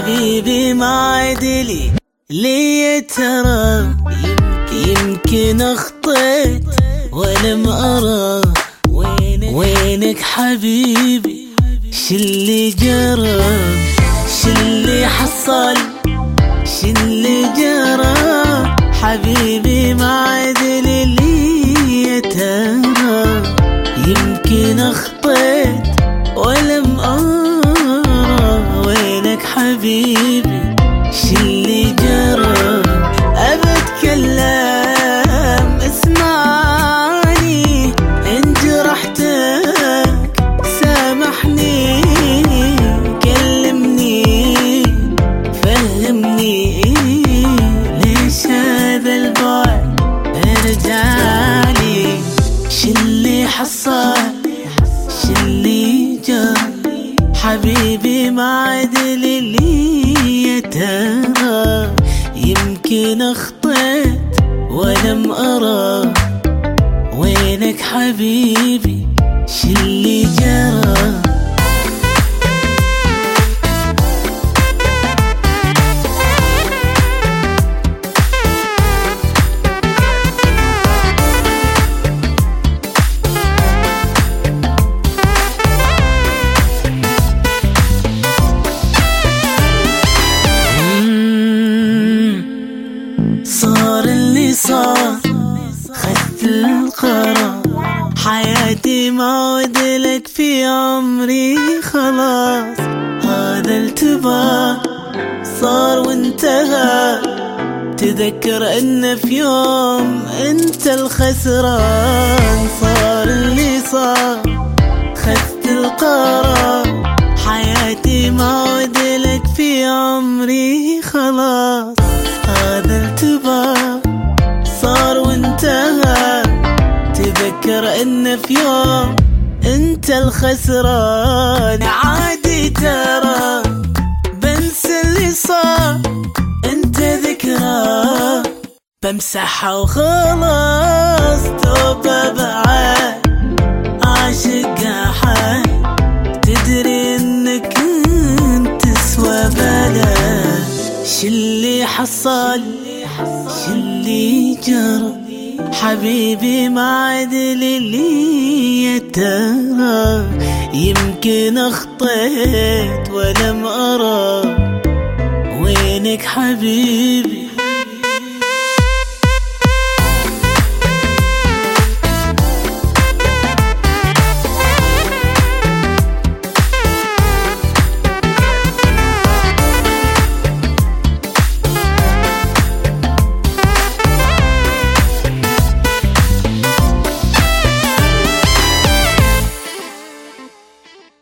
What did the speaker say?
حبيبي ما عدلي ليه ترى، يمكن اخطيت ولم ارى. وينك حبيبي، شلي جرى، شلي حصل، شلي جرى. حبيبي ما عدلي ليه ترى، يمكن اخطيت ولم ارى. وينك حبيبي، شلي جرى. ابى اتكلم اسمعني، ان جرحتك سامحني. كلمني فهمني، ليش هذا البعد ارجعلي. شلي حصل، شلي جرى. حبيبي ما عدلي ليه ترى، يمكن اخطيت ولم ارى. وينك حبيبي، شلي جرى. صار اللي صار، خدت القرار. حياتي ما عدلك في عمري خلاص. هذا التبار صار وانتهى. تذكر ان في يوم انت الخسران. صار اللي صار، خدت القرار. حياتي ما عدلك في عمري خلاص. هذا التبار صار وانتهى. تذكر ان في يوم انت الخسران. عادي ترى بنسى اللي صار، انت ذكرى بمسحها وخلاص. توبة بعد عاشق احد، تدري انك انت تسوى بلاش. شلي حصل، شلي جرى. حبيبي ما عدلي ليه ترى، يمكن اخطيت ولم ارى. وينك حبيبي،